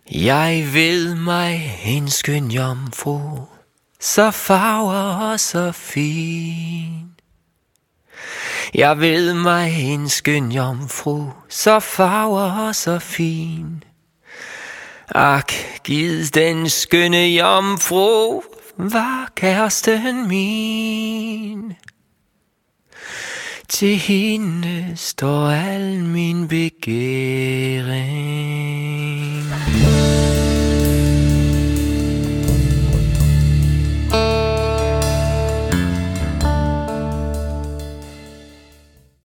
Jeg ved mig en skøn jomfru, så farver og så fin. Jeg ved mig en skøn jomfru, så farver og så fin. Ak, gid den skønne jomfru var kæresten min. Til hende står al min begæring.